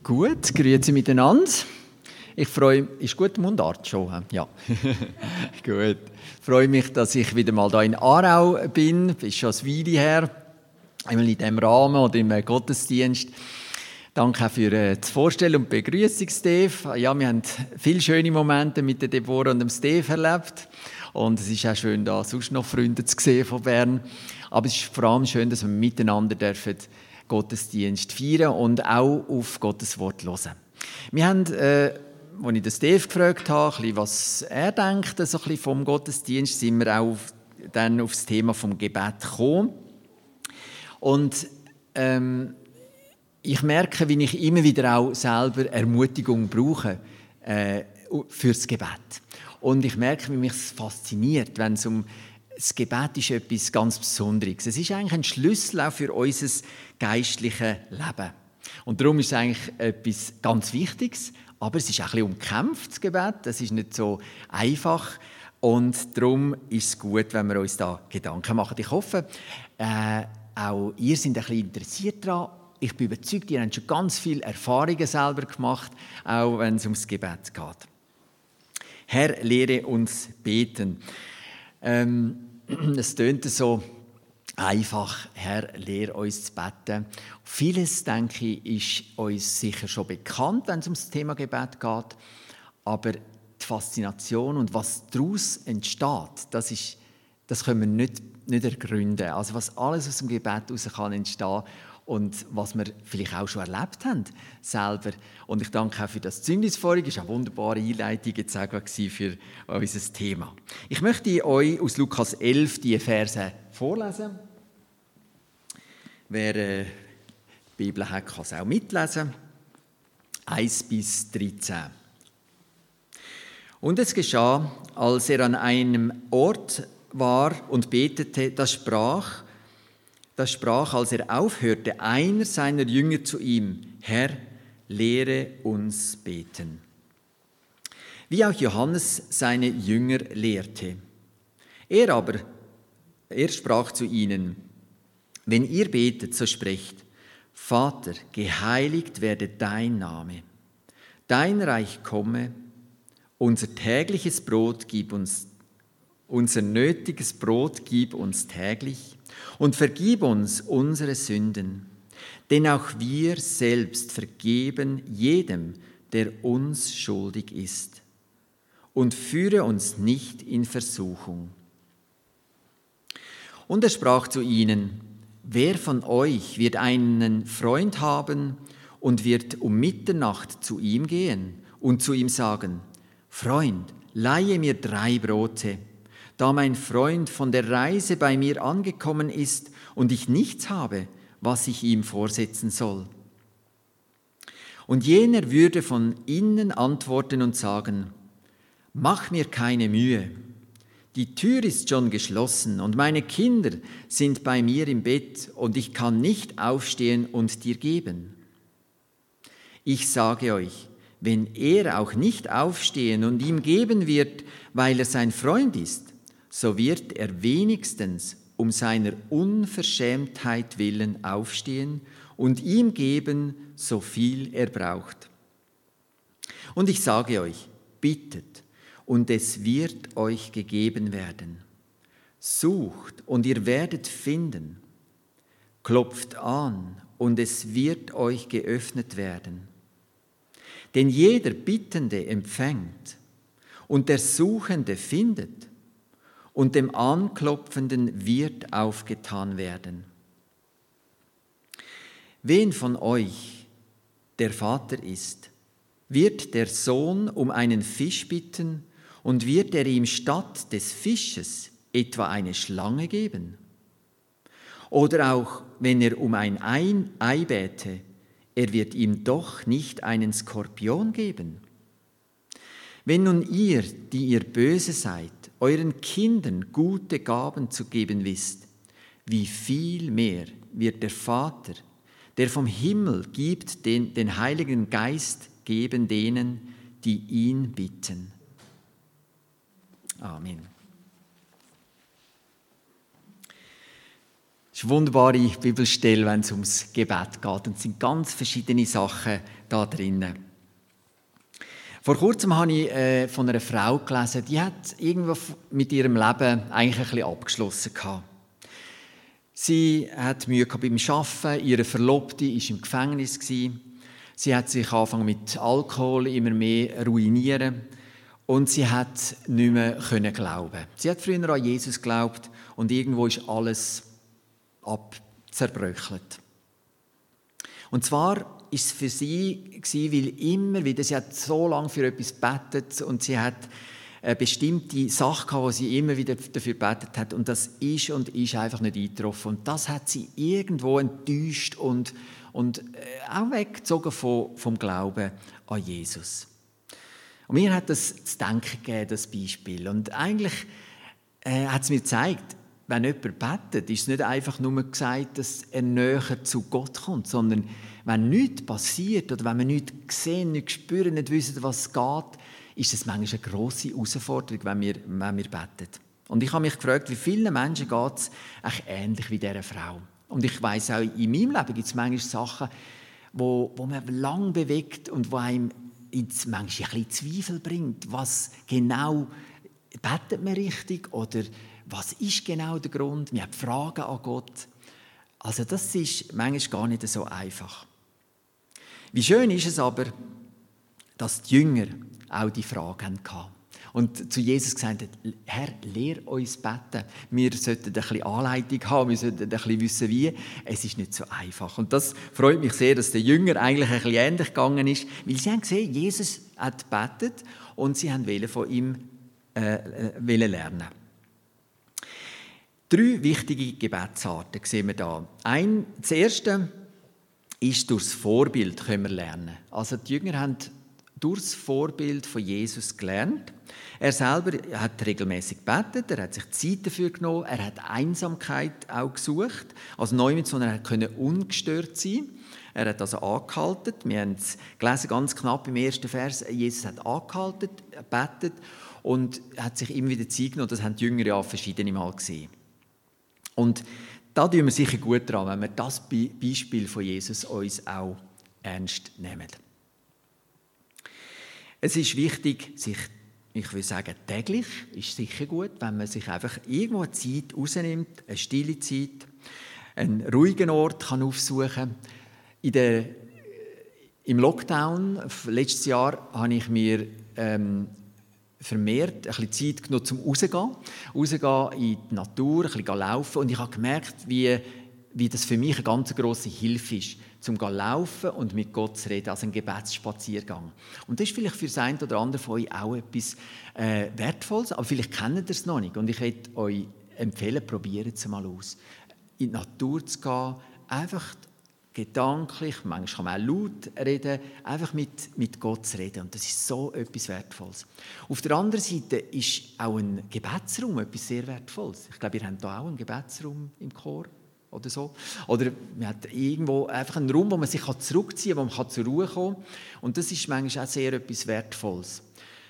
Gut, grüezi miteinander. Ich freue mich, ist gut Mundart schon? Ja, gut. Ich freue mich, dass ich wieder mal hier in Aarau bin. Das ist schon eine Weile her, einmal in diesem Rahmen oder im Gottesdienst. Danke auch für das Vorstellen und die Begrüßung, Steve. Ja, wir haben viele schöne Momente mit der Deborah und dem Steve erlebt. Und es ist auch schön, da sonst noch Freunde zu sehen von Bern. Aber es ist vor allem schön, dass wir miteinander dürfen Gottesdienst feiern und auch auf Gottes Wort hören. Wir haben, als ich den Steve gefragt habe, was er denkt so ein bisschen vom Gottesdienst, sind wir auch dann auf das Thema vom Gebet gekommen. Und ich merke, wie ich immer wieder auch selber Ermutigung brauche fürs Gebet. Und ich merke, wie mich es fasziniert, wenn es um das Gebet ist etwas ganz Besonderes. Es ist eigentlich ein Schlüssel auch für unser geistliches Leben. Und darum ist es eigentlich etwas ganz Wichtiges, aber es ist auch ein bisschen umkämpft, das Gebet. Es ist nicht so einfach. Und darum ist es gut, wenn wir uns da Gedanken machen. Ich hoffe, auch ihr seid ein bisschen interessiert daran. Ich bin überzeugt, ihr habt schon ganz viele Erfahrungen selber gemacht, auch wenn es ums Gebet geht. Herr, lehre uns beten. Es tönt so einfach, Herr, lehre uns zu beten. Vieles, denke ich, ist uns sicher schon bekannt, wenn es ums Thema Gebet geht. Aber die Faszination und was daraus entsteht, das können wir nicht ergründen. Also was alles aus dem Gebet heraus kann entstehen und was wir vielleicht auch schon erlebt haben selber. Und ich danke auch für das Zeugnis vorhin. Das war eine wunderbare Einleitung jetzt auch für unser Thema. Ich möchte euch aus Lukas 11 die Verse vorlesen. Wer die Bibel hat, kann es auch mitlesen. 1 bis 13. Und es geschah, als er an einem Ort war und betete, das sprach, als er aufhörte, einer seiner Jünger zu ihm: Herr, lehre uns beten. Wie auch Johannes seine Jünger lehrte. Er sprach zu ihnen: Wenn ihr betet, so sprecht: Vater, geheiligt werde dein Name. Dein Reich komme. Unser tägliches Brot gib uns. Unser nötiges Brot gib uns täglich und vergib uns unsere Sünden, denn auch wir selbst vergeben jedem, der uns schuldig ist. Und führe uns nicht in Versuchung. Und er sprach zu ihnen: Wer von euch wird einen Freund haben und wird um Mitternacht zu ihm gehen und zu ihm sagen: Freund, leihe mir 3 Brote, da mein Freund von der Reise bei mir angekommen ist und ich nichts habe, was ich ihm vorsetzen soll. Und jener würde von innen antworten und sagen: Mach mir keine Mühe, die Tür ist schon geschlossen und meine Kinder sind bei mir im Bett und ich kann nicht aufstehen und dir geben. Ich sage euch, wenn er auch nicht aufstehen und ihm geben wird, weil er sein Freund ist, so wird er wenigstens um seiner Unverschämtheit willen aufstehen und ihm geben, so viel er braucht. Und ich sage euch, bittet, und es wird euch gegeben werden. Sucht, und ihr werdet finden. Klopft an, und es wird euch geöffnet werden. Denn jeder Bittende empfängt, und der Suchende findet, und dem Anklopfenden wird aufgetan werden. Wen von euch der Vater ist, wird der Sohn um einen Fisch bitten und wird er ihm statt des Fisches etwa eine Schlange geben? Oder auch, wenn er um ein Ei bäte, er wird ihm doch nicht einen Skorpion geben? Wenn nun ihr, die ihr böse seid, euren Kindern gute Gaben zu geben wisst, wie viel mehr wird der Vater, der vom Himmel gibt, den Heiligen Geist geben denen, die ihn bitten. Amen. ist eine wunderbare Bibelstelle, wenn es ums Gebet geht. Und es sind ganz verschiedene Sachen da drinnen. Vor kurzem habe ich von einer Frau gelesen, die hat irgendwo mit ihrem Leben eigentlich ein bisschen abgeschlossen gehabt. Sie hat Mühe gehabt beim Arbeiten, ihre Verlobte war im Gefängnis. Sie hat sich angefangen mit Alkohol immer mehr ruinieren und sie hat nicht mehr glauben. Sie hat früher an Jesus geglaubt und irgendwo ist alles zerbröchelt. Und zwar war es für sie, weil immer wieder, sie hat so lange für etwas gebetet und sie hat eine bestimmte Sache gehabt, die sie immer wieder dafür gebetet hat und das ist einfach nicht eingetroffen. Und das hat sie irgendwo enttäuscht und auch weggezogen vom Glauben an Jesus. Und mir hat das zu denken gegeben, das Beispiel. Und eigentlich hat es mir gezeigt, wenn jemand betet, ist es nicht einfach nur gesagt, dass er näher zu Gott kommt, sondern wenn nichts passiert oder wenn wir nichts sehen, nicht spüren, nicht wissen, was es geht, ist es manchmal eine grosse Herausforderung, wenn wir beten. Und ich habe mich gefragt, wie vielen Menschen geht es eigentlich ähnlich wie dieser Frau. Und ich weiss auch, in meinem Leben gibt es manchmal Sachen, wo man lang bewegt und wo einem manchmal ein bisschen Zweifel bringt. Was genau, betet man richtig oder was ist genau der Grund? Wir haben Fragen an Gott. Also das ist manchmal gar nicht so einfach. Wie schön ist es aber, dass die Jünger auch die Frage hatten. Und zu Jesus gesagt haben, Herr, lehr uns beten. Wir sollten ein bisschen Anleitung haben, wir sollten ein bisschen wissen, wie. Es ist nicht so einfach. Und das freut mich sehr, dass der Jünger eigentlich ein bisschen ähnlich gegangen ist, weil sie haben gesehen, Jesus hat gebetet und sie wollten von ihm lernen. 3 wichtige Gebetsarten sehen wir da. Das erste ist, durch das Vorbild können wir lernen. Also die Jünger haben durch das Vorbild von Jesus gelernt. Er selber hat regelmäßig gebetet, er hat sich Zeit dafür genommen, er hat Einsamkeit auch gesucht. Also neu, er konnte ungestört sein. Er hat also angehalten. Wir haben es gelesen, ganz knapp im ersten Vers. Jesus hat angehalten, gebetet und hat sich immer wieder Zeit genommen. Das haben die Jünger ja verschiedene Mal gesehen. Und da tun wir sicher gut daran, wenn wir das Beispiel von Jesus uns auch ernst nehmen. Es ist wichtig, ich will sagen, täglich ist sicher gut, wenn man sich einfach irgendwo eine Zeit rausnimmt, eine stille Zeit, einen ruhigen Ort kann aufsuchen. Im Lockdown, letztes Jahr, habe ich mir vermehrt ein bisschen Zeit genommen, zum rausgehen in die Natur, ein bisschen laufen. Und ich habe gemerkt, wie das für mich eine ganz grosse Hilfe ist, zum laufen und mit Gott zu reden, also ein Gebetsspaziergang. Und das ist vielleicht für das eine oder andere von euch auch etwas Wertvolles, aber vielleicht kennt ihr es noch nicht. Und ich würde euch empfehlen, probiert es mal aus. In die Natur zu gehen, einfach gedanklich, manchmal kann man auch laut reden, einfach mit Gott zu reden. Und das ist so etwas Wertvolles. Auf der anderen Seite ist auch ein Gebetsraum etwas sehr Wertvolles. Ich glaube, ihr habt hier auch einen Gebetsraum im Chor oder so. Oder man hat irgendwo einfach einen Raum, wo man sich zurückziehen kann, wo man zur Ruhe kommen kann. Und das ist manchmal auch sehr etwas Wertvolles.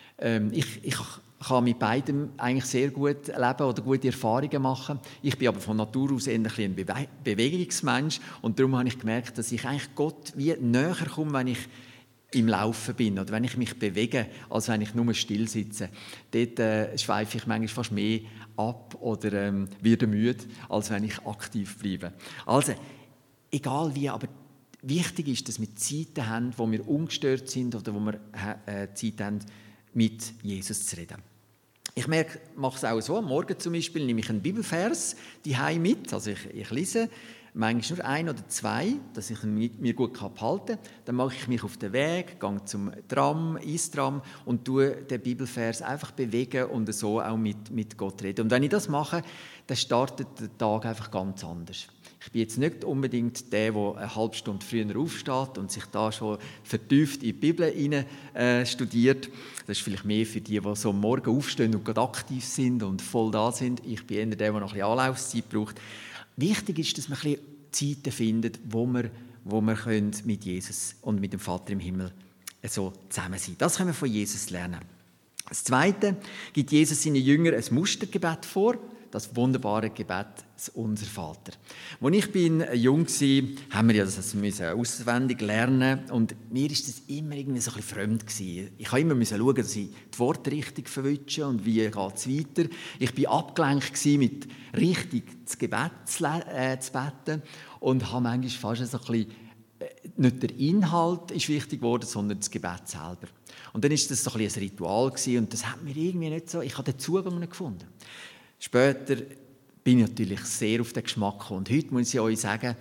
Ich kann mit beidem eigentlich sehr gut leben oder gute Erfahrungen machen. Ich bin aber von Natur aus eher ein Bewegungsmensch und darum habe ich gemerkt, dass ich eigentlich Gott wie näher komme, wenn ich im Laufen bin oder wenn ich mich bewege, als wenn ich nur still sitze. Dort schweife ich manchmal fast mehr ab oder werde müde, als wenn ich aktiv bleibe. Also, egal wie, aber wichtig ist, dass wir Zeiten haben, wo wir ungestört sind oder wo wir Zeit haben, mit Jesus zu reden. Ich mache es auch so, am Morgen zum Beispiel nehme ich einen Bibelvers daheim mit, also ich lese manchmal nur 1 oder 2, dass ich ihn mir gut behalten kann. Dann mache ich mich auf den Weg, gehe zum Tram, ins Tram und tue den Bibelvers einfach bewegen und so auch mit Gott reden. Und wenn ich das mache, dann startet der Tag einfach ganz anders. Ich bin jetzt nicht unbedingt der eine halbe Stunde früher aufsteht und sich da schon vertieft in die Bibel hinein studiert. Das ist vielleicht mehr für die so am Morgen aufstehen und gerade aktiv sind und voll da sind. Ich bin eher der noch ein bisschen Anlaufzeit braucht. Wichtig ist, dass man ein bisschen Zeiten findet, wo wir mit Jesus und mit dem Vater im Himmel so zusammen sein können. Das können wir von Jesus lernen. Das Zweite gibt Jesus seinen Jüngern ein Mustergebet vor. das wunderbare Gebet, das Unser Vater. Als ich jung war, haben wir ja das auswendig lernen und mir war das immer irgendwie so ein bisschen fremd gewesen. Ich musste immer schauen, dass ich die Worte richtig verwünsche und wie geht es weiter. Ich war abgelenkt mit richtig das Gebet zu beten und habe manchmal fast so ein bisschen, nicht der Inhalt ist wichtig geworden, sondern das Gebet selber. Und dann war das so ein bisschen ein Ritual gewesen, und das hat mir irgendwie nicht so, ich habe den Zugang nicht gefunden. Später bin ich natürlich sehr auf den Geschmack gekommen. Und heute muss ich euch sagen,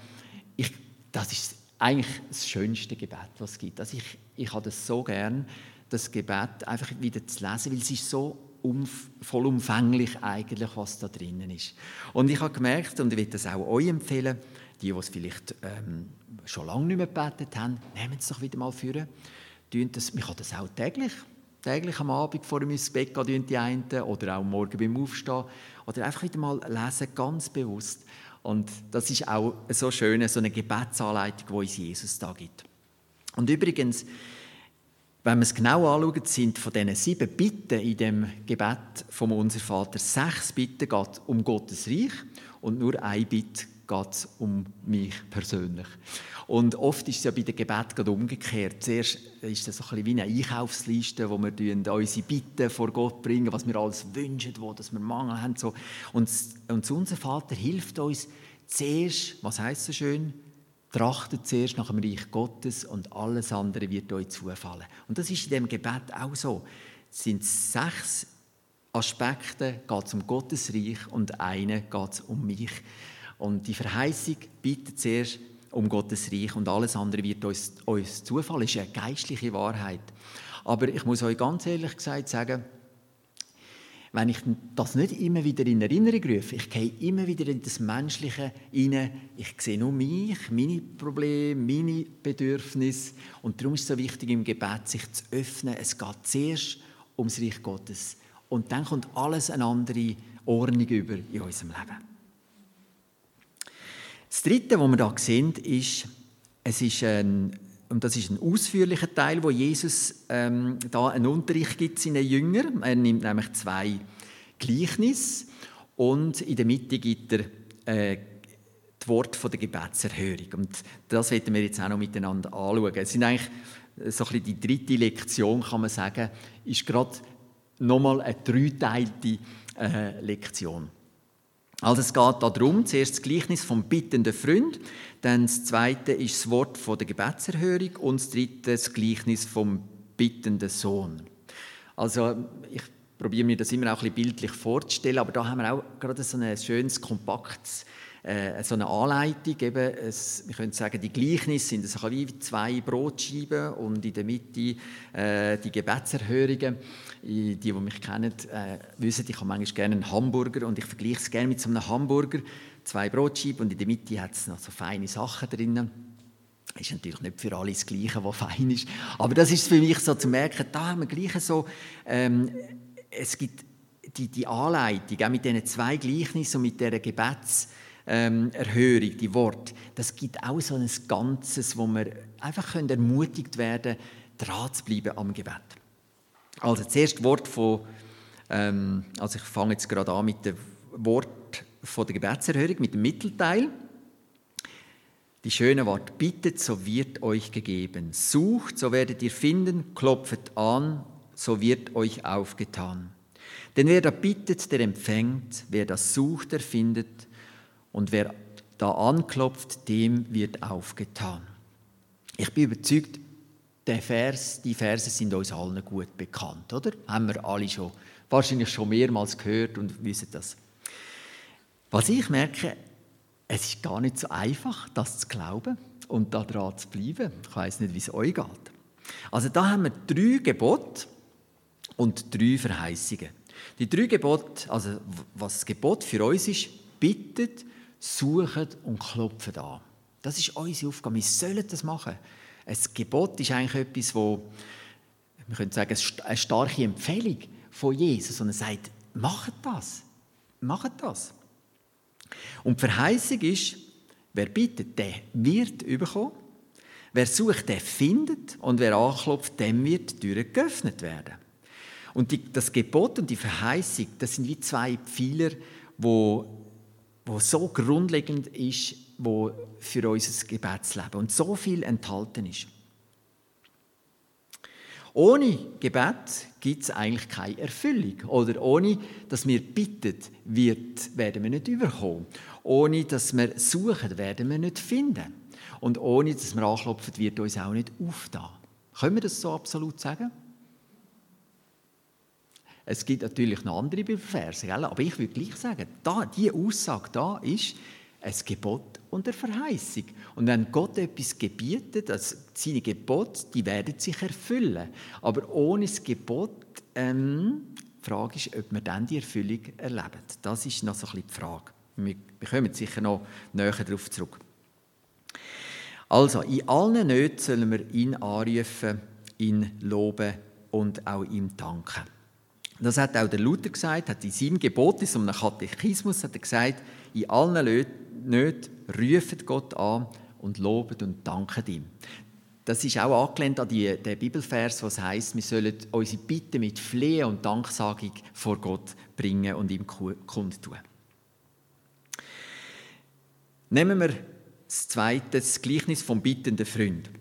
das ist eigentlich das schönste Gebet, was es gibt. Also ich habe das so gern, das Gebet einfach wieder zu lesen, weil es ist so vollumfänglich eigentlich, was da drinnen ist. Und ich habe gemerkt, und ich will das auch euch empfehlen, die es vielleicht schon lange nicht mehr gebetet haben, nehmt es doch wieder mal vor. Man kann das auch täglich am Abend vor dem ins Bett gehen, die einen, oder auch morgen beim Aufstehen. Oder einfach wieder mal lesen, ganz bewusst. Und das ist auch so schön, so eine Gebetsanleitung, die uns Jesus da gibt. Und übrigens, wenn man es genau anschaut, sind von diesen 7 Bitten in dem Gebet vom Unser Vater 6 Bitten geht um Gottes Reich und nur 1 Bitte geht es um mich persönlich. Und oft ist es ja bei den Gebeten gerade umgekehrt. Zuerst ist das so ein bisschen wie eine Einkaufsliste, wo wir unsere Bitten vor Gott bringen, was wir alles wünschen, dass wir Mangel haben. So. Und unser Vater hilft uns zuerst, was heisst so schön, trachtet zuerst nach dem Reich Gottes und alles andere wird euch zufallen. Und das ist in dem Gebet auch so. Es sind 6 Aspekte, geht es um Gottes Reich und eine geht es um mich. Und die Verheißung bittet zuerst um Gottes Reich und alles andere wird uns zufallen. Das ist eine geistliche Wahrheit. Aber ich muss euch ganz ehrlich gesagt sagen, wenn ich das nicht immer wieder in Erinnerung rufe, ich gehe immer wieder in das Menschliche hinein, ich sehe nur mich, meine Probleme, meine Bedürfnisse. Und darum ist es so wichtig, im Gebet sich zu öffnen. Es geht zuerst ums Reich Gottes. Und dann kommt alles eine andere Ordnung über in unserem Leben. Das Dritte, was wir hier sehen, ist, und das ist ein ausführlicher Teil, wo Jesus da einen Unterricht gibt seinen Jüngern. Er nimmt nämlich 2 Gleichnisse und in der Mitte gibt er die Worte der Gebetserhörung. Und das werden wir jetzt auch noch miteinander anschauen. Es sind eigentlich so ein bisschen die 3. Lektion, kann man sagen, ist gerade nochmal eine 3-teilte Lektion. Also es geht darum, zuerst das Gleichnis vom bittenden Freund, dann das 2. ist das Wort von der Gebetserhörung und das 3. das Gleichnis vom bittenden Sohn. Also ich probiere mir das immer auch ein bisschen bildlich vorzustellen, aber da haben wir auch gerade so ein schönes, kompaktes, so eine Anleitung. Eben, wir können sagen, die Gleichnisse sind so wie 2 Brotscheiben und in der Mitte die Gebetserhörungen. Die mich kennen, wissen, ich habe manchmal gerne einen Hamburger und ich vergleiche es gerne mit so einem Hamburger. 2 Brotscheiben und in der Mitte hat es noch so feine Sachen drin. Ist natürlich nicht für alle das Gleiche, was fein ist. Aber das ist für mich so zu merken, da haben wir gleich so, es gibt die Anleitung, auch mit diesen 2 Gleichnissen und mit dieser Gebetserhörung, die Worte, das gibt auch so ein Ganzes, wo wir einfach ermutigt werden können, dran zu bleiben am Gebet. Also das erste Wort also ich fange jetzt gerade an mit dem Wort von der Gebetserhörung, mit dem Mittelteil. Die schöne Wort, bittet, so wird euch gegeben. Sucht, so werdet ihr finden. Klopft an, so wird euch aufgetan. Denn wer da bittet, der empfängt. Wer das sucht, der findet. Und wer da anklopft, dem wird aufgetan. Ich bin überzeugt, die Verse sind uns allen gut bekannt, oder? Haben wir alle wahrscheinlich schon mehrmals gehört und wissen das. Was ich merke, es ist gar nicht so einfach, das zu glauben und daran zu bleiben. Ich weiss nicht, wie es euch geht. Also da haben wir 3 Gebote und 3 Verheißungen. Die 3 Gebote, also was das Gebot für uns ist, bittet, sucht und klopft an. Das ist unsere Aufgabe. Wir sollen das machen. Ein Gebot ist eigentlich etwas, wo, man könnte sagen, eine starke Empfehlung von Jesus. Und er sagt, macht das. Macht das. Und die Verheißung ist, wer bittet, der wird bekommen. Wer sucht, der findet. Und wer anklopft, dem wird die Tür geöffnet werden. Und das Gebot und die Verheißung, das sind wie 2 Pfeiler, wo so grundlegend ist, wo für unser Gebetsleben und so viel enthalten ist. Ohne Gebet gibt es eigentlich keine Erfüllung. Oder ohne, dass wir bitten, werden wir nicht überkommen. Ohne, dass wir suchen, werden wir nicht finden. Und ohne, dass wir anklopfen, wird uns auch nicht aufgetan. Können wir das so absolut sagen? Es gibt natürlich noch andere Bibelverse, aber ich würde gleich sagen, diese Aussage da ist ein Gebot und eine Verheißung. Und wenn Gott etwas gebietet, also seine Gebote, die werden sich erfüllen. Aber ohne das Gebot, die Frage ist, ob wir dann die Erfüllung erleben. Das ist noch so ein bisschen die Frage. Wir kommen sicher noch näher darauf zurück. Also, in allen Nöten sollen wir ihn anrufen, ihn loben und auch ihm danken. Das hat auch der Luther gesagt, hat in seinem Gebot, in so einem Katechismus, hat er gesagt, in allen Nöten rufen Gott an und loben und danken ihm. Das ist auch angelehnt an den Bibelvers, was heisst, wir sollen unsere Bitten mit Flehen und Danksagung vor Gott bringen und ihm kundtun. Nehmen wir das zweite, das Gleichnis vom bittenden Freund.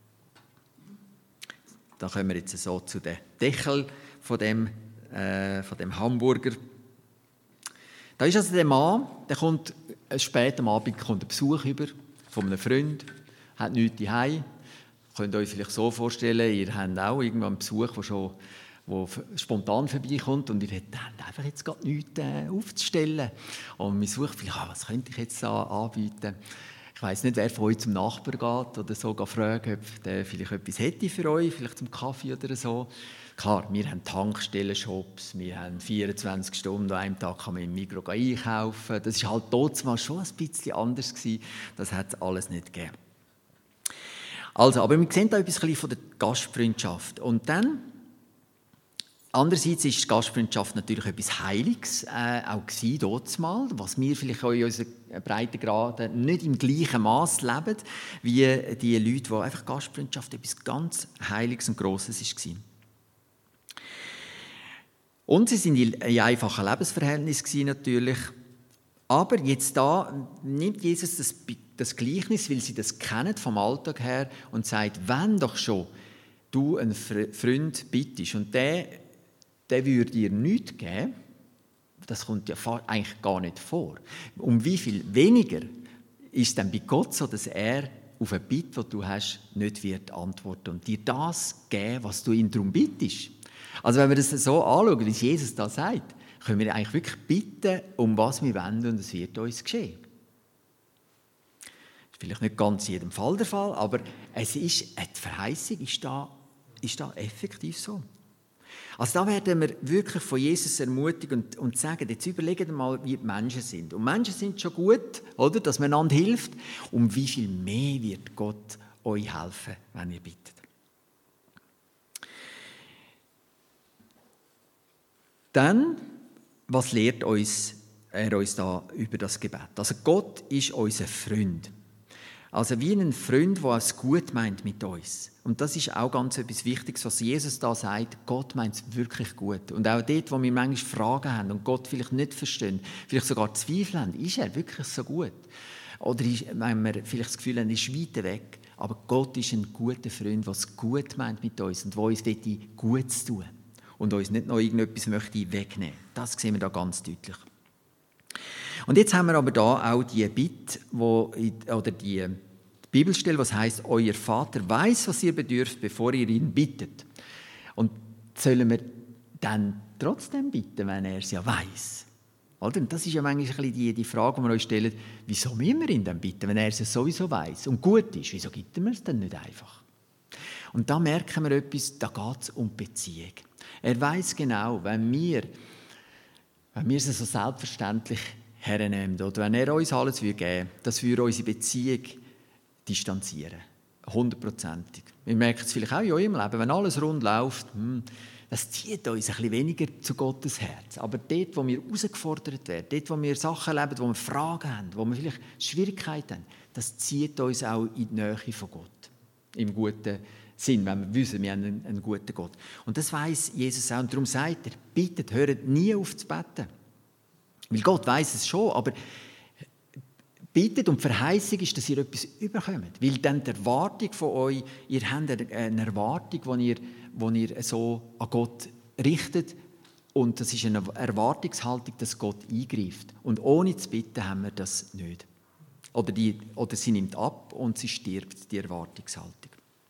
Da kommen wir jetzt so zu den Deckel von dem Hamburger. Da ist also der Mann, der kommt spät am Abend kommt ein Besuch über von einem Freund, hat nichts zu Hause. Könnt ihr euch vielleicht so vorstellen, ihr habt auch irgendwann einen Besuch, der spontan vorbeikommt und ihr habt einfach jetzt gerade nichts aufzustellen. Und man sucht vielleicht, was könnte ich jetzt anbieten? Ich weiss nicht, wer von euch zum Nachbar geht oder so fragen, ob der vielleicht etwas hätte für euch, vielleicht zum Kaffee oder so. Klar, wir haben Tankstellen-Shops, wir haben 24 Stunden, an einem Tag kann man im Migros einkaufen. Das war halt damals schon ein bisschen anders gewesen. Das hat es alles nicht gegeben. Also, aber wir sehen da etwas von der Gastfreundschaft. Und dann, andererseits ist die Gastfreundschaft natürlich etwas Heiliges, auch gewesen, damals, was wir vielleicht auch in unseren Breitengraden nicht im gleichen Maß leben, wie die Leute, die einfach Gastfreundschaft etwas ganz Heiliges und Grosses war. Und sie sind in einfachen Lebensverhältnissen natürlich. Aber jetzt da nimmt Jesus das Gleichnis, weil sie das kennen vom Alltag her und sagt, wenn doch schon du einen Freund bittest und der würde dir nichts geben, das kommt ja eigentlich gar nicht vor. Um wie viel weniger ist es dann bei Gott so, dass er auf eine Bitte, die du hast, nicht wird antworten und dir das geben, was du ihn darum bittest. Also wenn wir das so anschauen, wie Jesus da sagt, können wir eigentlich wirklich bitten, um was wir wollen und es wird uns geschehen. Das ist vielleicht nicht ganz in jedem Fall der Fall, aber die Verheißung ist da effektiv so. Also da werden wir wirklich von Jesus ermutigt und sagen, jetzt überlegt mal, wie die Menschen sind. Und Menschen sind schon gut, oder, dass man einander hilft. Um wie viel mehr wird Gott euch helfen, wenn ihr bittet. Dann, was lehrt er uns da über das Gebet? Also Gott ist unser Freund. Also wie ein Freund, der es gut meint mit uns. Und das ist auch ganz etwas Wichtiges, was Jesus da sagt. Gott meint es wirklich gut. Und auch dort, wo wir manchmal Fragen haben und Gott vielleicht nicht verstehen, vielleicht sogar Zweifel haben, ist er wirklich so gut? Oder wenn wir vielleicht das Gefühl haben, er ist weit weg. Aber Gott ist ein guter Freund, der es gut meint mit uns und der uns Gutes tun und uns nicht noch irgendetwas wegnehmen möchte. Das sehen wir da ganz deutlich. Und jetzt haben wir aber da auch die Bitte, oder die Bibelstelle, was heißt: Euer Vater weiß, was ihr bedürft, bevor ihr ihn bittet. Und sollen wir dann trotzdem bitten, wenn er es ja weiß? Oder? Und das ist ja manchmal ein bisschen die Frage, die wir uns stellen: Wieso müssen wir ihn dann bitten, wenn er es ja sowieso weiß und gut ist? Wieso gibt er mir es dann nicht einfach? Und da merken wir etwas, da geht es um Beziehung. Er weiß genau, wenn wir es so selbstverständlich hernehmen oder wenn er uns alles geben würde, das würde unsere Beziehung distanzieren. 100%. Wir merken es vielleicht auch in eurem Leben, wenn alles rund läuft, das zieht uns ein bisschen weniger zu Gottes Herz. Aber dort, wo wir herausgefordert werden, dort, wo wir Sachen leben, wo wir Fragen haben, wo wir vielleicht Schwierigkeiten haben, das zieht uns auch in die Nähe von Gott. Im guten Sinn, wenn wir wissen, wir haben einen guten Gott. Und das weiss Jesus auch. Und darum sagt er, bittet, hört nie auf zu beten. Weil Gott weiss es schon, aber bittet und die Verheißung ist, dass ihr etwas überkommt. Weil dann die Erwartung von euch, ihr habt eine Erwartung, die ihr so an Gott richtet. Und das ist eine Erwartungshaltung, dass Gott eingreift. Und ohne zu bitten haben wir das nicht. Oder sie nimmt ab und sie stirbt, die Erwartungshaltung.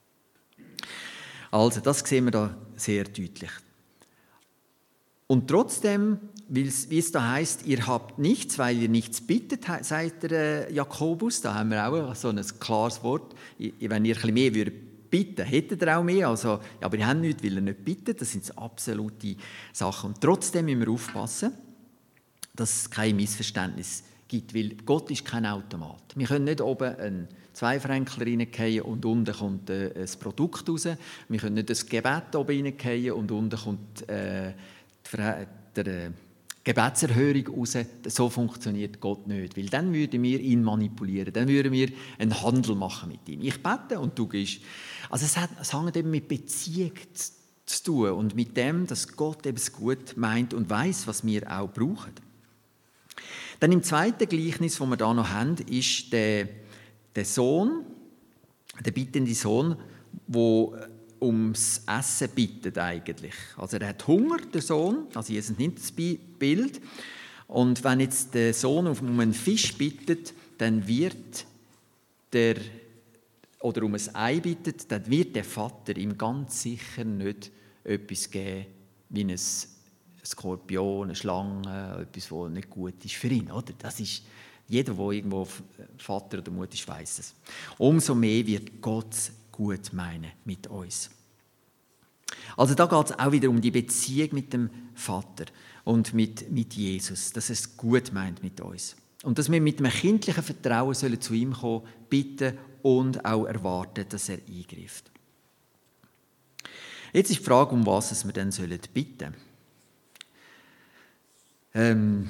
Also, das sehen wir da sehr deutlich. Und trotzdem, wie es da heisst, ihr habt nichts, weil ihr nichts bittet, sagt der Jakobus. Da haben wir auch so ein klares Wort. Wenn ihr ein bisschen mehr würdet bitten, hättet ihr auch mehr. Also, aber ihr habt nichts, weil ihr nicht bittet. Das sind absolute Sachen. Und trotzdem müssen wir aufpassen, dass es kein Missverständnis gibt, weil Gott ist kein Automat. Wir können nicht oben einen 2-Fränkler reingehen und unten kommt ein Produkt raus. Wir können nicht ein Gebet oben reingehen und unten kommt der Gebetserhörung raus. So funktioniert Gott nicht, weil dann würden wir ihn manipulieren, dann würden wir einen Handel machen mit ihm. Ich bete und du gehst. Also es hängt eben mit Beziehung zu tun und mit dem, dass Gott eben es gut meint und weiß, was wir auch brauchen. Dann im zweiten Gleichnis, das wir da noch haben, ist der Sohn, der bittende Sohn, der ums Essen bittet eigentlich. Also er hat Hunger, der Sohn, also Jesus nimmt das Bild. Und wenn jetzt der Sohn um einen Fisch bittet, dann wird oder um ein Ei bittet, dann wird der Vater ihm ganz sicher nicht etwas geben, wie ein Skorpion, eine Schlange, etwas, was nicht gut ist für ihn. Oder? Das ist, jeder, der irgendwo Vater oder Mutter ist, weiss es. Umso mehr wird Gott gut meinen mit uns. Also da geht es auch wieder um die Beziehung mit dem Vater und mit Jesus, dass er es gut meint mit uns. Und dass wir mit einem kindlichen Vertrauen sollen zu ihm kommen, bitten und auch erwarten, dass er eingreift. Jetzt ist die Frage, um was wir dann bitten sollen.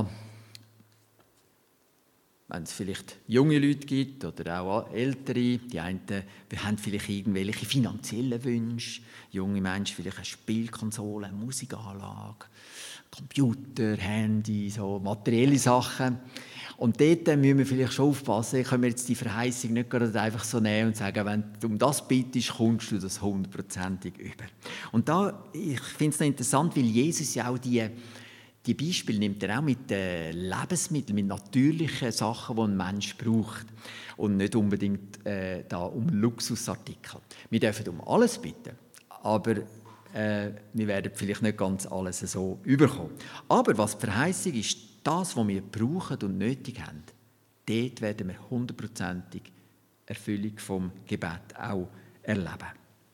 Wenn es vielleicht junge Leute gibt oder auch ältere, die einen haben vielleicht irgendwelche finanziellen Wünsche, junge Menschen vielleicht eine Spielkonsole, eine Musikanlage, Computer, Handy, so materielle Sachen. Und dort müssen wir vielleicht schon aufpassen, können wir jetzt die Verheißung nicht gerade einfach so nehmen und sagen, wenn du um das bittest, kommst du das 100%ig über. Und da, ich finde es noch interessant, weil Jesus ja auch die Beispiele nimmt er auch mit Lebensmitteln, mit natürlichen Sachen, die ein Mensch braucht. Und nicht unbedingt da um Luxusartikel. Wir dürfen um alles bitten, aber wir werden vielleicht nicht ganz alles so überkommen. Aber was die Verheißung ist, das, was wir brauchen und nötig haben, dort werden wir 100%ig Erfüllung vom Gebet auch erleben.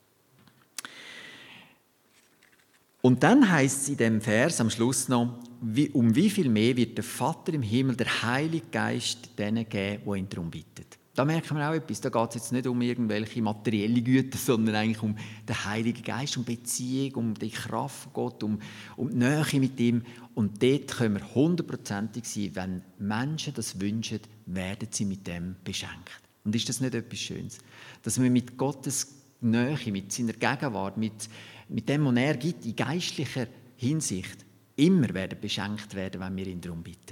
Und dann heisst es in dem Vers am Schluss noch, um wie viel mehr wird der Vater im Himmel, der Heilige Geist, denen geben, die ihn darum bitten. Da merken wir auch etwas, da geht es jetzt nicht um irgendwelche materielle Güter, sondern eigentlich um den Heiligen Geist, um Beziehung, um die Kraft von Gott, um die Nähe mit ihm. Und dort können wir 100%ig sein, wenn Menschen das wünschen, werden sie mit dem beschenkt. Und ist das nicht etwas Schönes? Dass wir mit Gottes Nähe, mit seiner Gegenwart, mit dem, was er gibt, in geistlicher Hinsicht, immer werden beschenkt werden, wenn wir ihn darum bitten.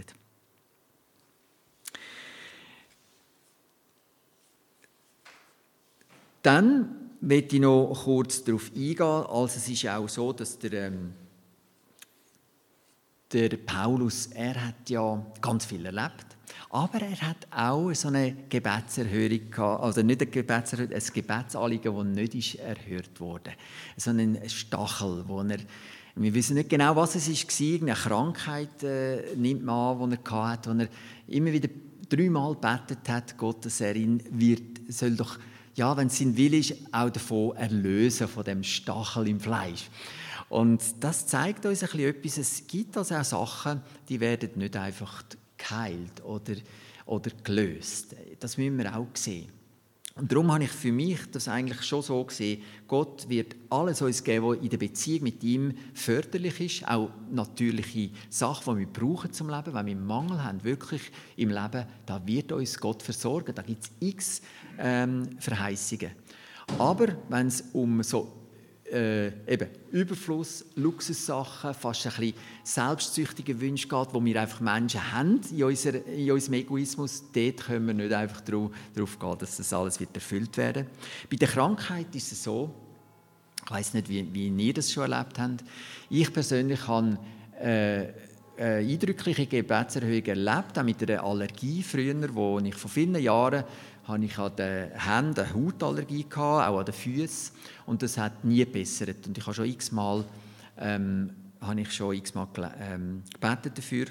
Dann möchte ich noch kurz darauf eingehen. Also es ist ja auch so, dass der Paulus, er hat ja ganz viel erlebt, aber er hat auch so eine Gebetserhörung gehabt, also nicht eine Gebetserhörung, ein Gebetsanliegen, das nicht ist erhört wurde. So einen Stachel, wir wissen nicht genau, was es war, eine Krankheit nimmt man an, die er hatte, wo er immer wieder 3-mal gebetet hat, Gott, dass er ihn soll doch, ja, wenn es sein Wille ist, auch davon erlösen, von dem Stachel im Fleisch. Und das zeigt uns ein bisschen etwas. Es gibt also auch Sachen, die werden nicht einfach geheilt oder gelöst. Das müssen wir auch sehen. Und darum habe ich für mich das eigentlich schon so gesehen, Gott wird alles uns geben, was in der Beziehung mit ihm förderlich ist, auch natürliche Sachen, die wir brauchen zum Leben. Wenn wir einen Mangel haben, wirklich im Leben, da wird uns Gott versorgen. Da gibt es x Verheißungen. Aber wenn es um so eben Überfluss, Luxussachen, fast ein bisschen selbstsüchtige Wünsche geht, die wir einfach Menschen haben in unserem Egoismus. Dort können wir nicht einfach darauf gehen, dass das alles wird erfüllt werden. Bei der Krankheit ist es so, ich weiss nicht, wie ihr das schon erlebt habt. Ich persönlich habe eindrückliche Gebetserhöhung erlebt, auch mit einer Allergie früher, wo ich vor vielen Jahren hatte ich an den Händen eine Hautallergie gehabt, auch an den Füßen, und das hat nie gebessert. Und ich habe schon x-mal gebetet dafür.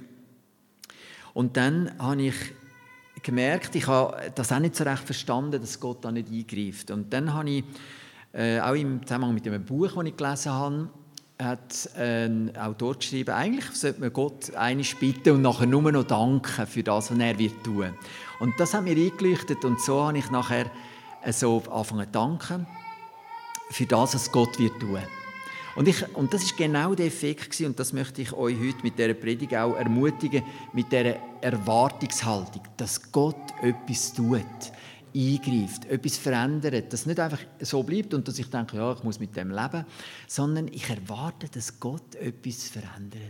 Und dann habe ich gemerkt, ich habe das auch nicht so recht verstanden, dass Gott da nicht eingreift. Und dann habe ich auch im Zusammenhang mit einem Buch, das ich gelesen habe, hat ein Autor geschrieben, eigentlich sollte man Gott einmal bitten und nachher nur noch danken für das, was er wird tun. Und das hat mir eingeleuchtet und so habe ich nachher so angefangen zu danken für das, was Gott wird tun. Und das ist genau der Effekt gewesen, und das möchte ich euch heute mit dieser Predigt auch ermutigen, mit dieser Erwartungshaltung, dass Gott etwas tut, eingreift, etwas verändert, dass es nicht einfach so bleibt und dass ich denke, ja, ich muss mit dem leben, sondern ich erwarte, dass Gott etwas verändert.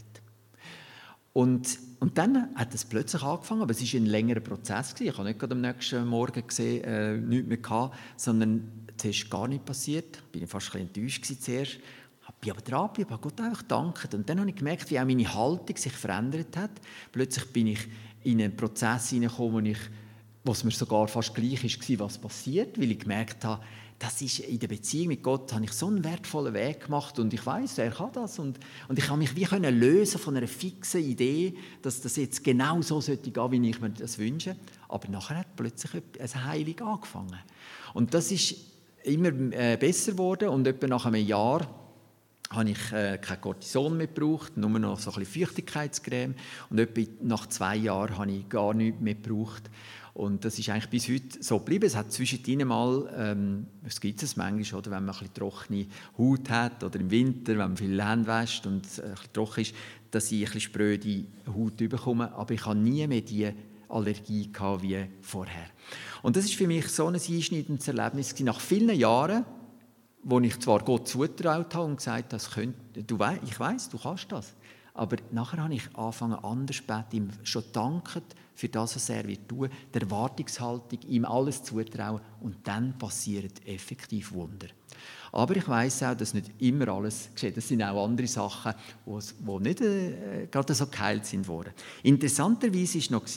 Und dann hat es plötzlich angefangen, aber es war ein längerer Prozess gewesen. Ich habe nicht gerade am nächsten Morgen gesehen, nichts mehr gehabt, sondern zuerst gar nichts passiert. Ich war fast ein bisschen enttäuscht zuerst. Ich bin aber dran geblieben, habe Gott einfach gedankt. Und dann habe ich gemerkt, wie auch meine Haltung sich verändert hat. Plötzlich bin ich in einen Prozess hineingekommen, was mir sogar fast gleich war, was passiert, weil ich gemerkt habe, das ist in der Beziehung mit Gott habe ich so einen wertvollen Weg gemacht und ich weiss, er kann das und ich kann mich wie lösen von einer fixen Idee, dass das jetzt genau so sollte gehen, wie ich mir das wünsche. Aber nachher hat plötzlich eine Heilung angefangen. Und das ist immer besser geworden und etwa nach einem Jahr habe ich kein Cortison mehr gebraucht, nur noch so ein bisschen Feuchtigkeitscreme und etwa nach 2 Jahren habe ich gar nichts mehr gebraucht. Und das ist eigentlich bis heute so geblieben. Es hat zwischendrin mal, es gibt es manchmal, oder, wenn man ein bisschen trockene Haut hat oder im Winter, wenn man viele Hände wäscht und es ein bisschen trocken ist, dass ich ein bisschen spröde Haut bekomme. Aber ich habe nie mehr die Allergie gehabt wie vorher. Und das ist für mich so ein einschneidendes Erlebnis nach vielen Jahren, wo ich zwar Gott zugetraut habe und gesagt habe, ich weiss, du kannst das. Aber nachher habe ich angefangen, anders zu beten, ihm schon danken für das, was er wird tun, der Erwartungshaltung, ihm alles zutrauen und dann passieren effektiv Wunder. Aber ich weiss auch, dass nicht immer alles geschieht. Es sind auch andere Sachen, die nicht gerade so geheilt sind worden. Interessanterweise war noch,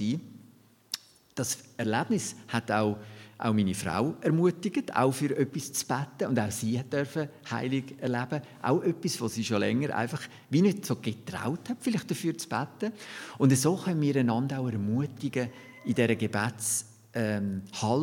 das Erlebnis hat auch meine Frau ermutigt, auch für etwas zu beten. Und auch sie durfte Heilung erleben. Auch etwas, was sie schon länger einfach wie nicht so getraut hat, vielleicht dafür zu beten. Und so können wir einander auch ermutigen, in dieser Gebetshaltung,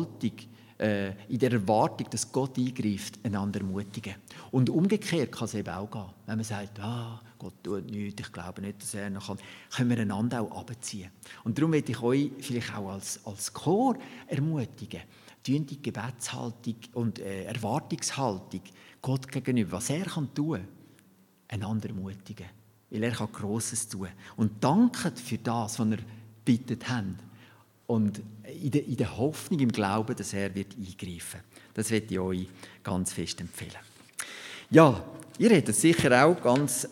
in der Erwartung, dass Gott eingreift, einander ermutigen. Und umgekehrt kann es eben auch gehen. Wenn man sagt, Gott tut nichts, ich glaube nicht, dass er noch kann, können wir einander auch runterziehen. Und darum möchte ich euch vielleicht auch als Chor ermutigen, die Gebetshaltung und Erwartungshaltung Gott gegenüber, was er kann tun, einander ermutigen. Weil er kann Grosses tun. Und danket für das, was er bittet hat. Und in der Hoffnung, im Glauben, dass er wird eingreifen wird. Das möchte ich euch ganz fest empfehlen. Ja, ihr habt sicher auch ganz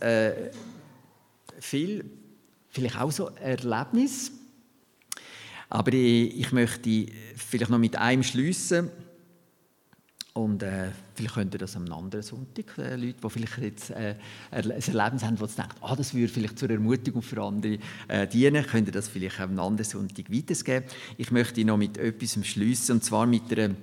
viel, vielleicht auch so Erlebnis. Aber ich möchte vielleicht noch mit einem schliessen. Und vielleicht könnt ihr das am anderen Sonntag, Leute, die vielleicht jetzt ein Erlebnis haben, wo sie denken, das würde vielleicht zur Ermutigung für andere dienen, könnt ihr das vielleicht am anderen Sonntag weitergeben. Ich möchte noch mit etwas schliessen, und zwar mit einer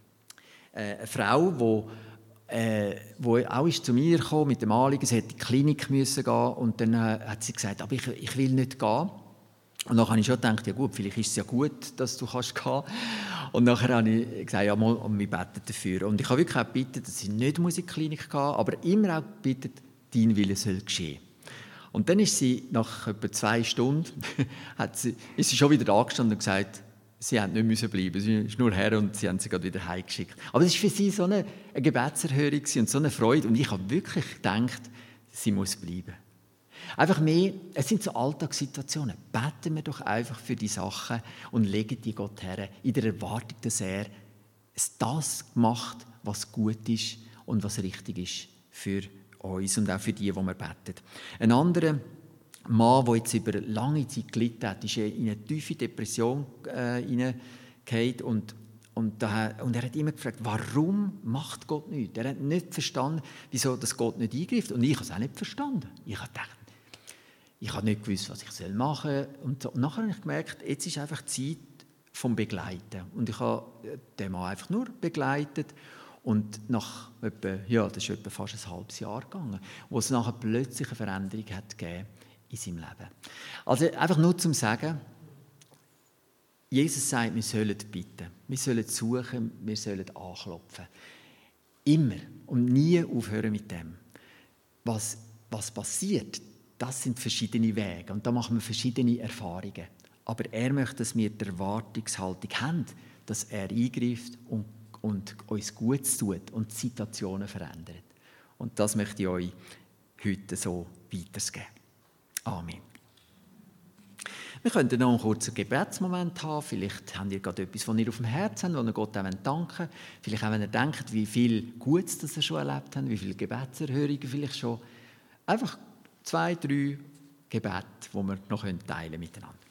Frau, die auch ist zu mir gekommen mit dem Anliegen, sie hätte in die Klinik müssen gehen, und dann hat sie gesagt, aber ich will nicht gehen. Und dann habe ich schon gedacht, ja gut, vielleicht ist es ja gut, dass du gehen kannst. Und nachher habe ich gesagt, ja, wir beten dafür. Und ich habe wirklich auch gebeten, dass sie nicht in die Klinik gehen muss, aber immer auch gebeten, dein Wille soll geschehen. Und dann ist sie nach etwa 2 Stunden ist sie schon wieder angestanden und gesagt, sie hat nicht müssen bleiben. Sie ist nur her und sie haben sie gerade wieder heimgeschickt. Aber es war für sie so eine Gebetserhörung und so eine Freude. Und ich habe wirklich gedacht, sie muss bleiben. Einfach mehr, es sind so Alltagssituationen. Beten wir doch einfach für die Sachen und legen die Gott her, in der Erwartung, dass er das macht, was gut ist und was richtig ist für uns und auch für die wir beten. Ein anderer Mann, der jetzt über lange Zeit gelitten hat, ist in eine tiefe Depression hineingekommen und er hat immer gefragt, warum macht Gott nichts? Er hat nicht verstanden, wieso das Gott nicht eingreift. Und ich habe es auch nicht verstanden. Ich habe gedacht, ich habe nicht gewusst, was ich machen soll. Und nachher habe ich gemerkt, jetzt ist einfach Zeit vom Begleiten. Und ich habe den Mann einfach nur begleitet. Und nach das ist etwa fast ein halbes Jahr gegangen, wo es nachher plötzlich eine Veränderung hat gegeben in seinem Leben. Also einfach nur zum Sagen, Jesus sagt, wir sollen bitten, wir sollen suchen, wir sollen anklopfen. Immer und nie aufhören mit dem. Was passiert, das sind verschiedene Wege und da machen wir verschiedene Erfahrungen. Aber er möchte, dass wir die Erwartungshaltung haben, dass er eingreift und uns Gutes tut und die Situationen verändert. Und das möchte ich euch heute so weitergeben. Amen. Wir könnten noch einen kurzen Gebetsmoment haben. Vielleicht habt ihr gerade etwas, was ihr auf dem Herzen habt, wo ihr Gott auch danken wollt. Vielleicht auch, wenn ihr denkt, wie viel Gutes das ihr schon erlebt habt, wie viele Gebetserhörungen vielleicht schon. Einfach 2, 3 Gebete, die wir noch teilen miteinander.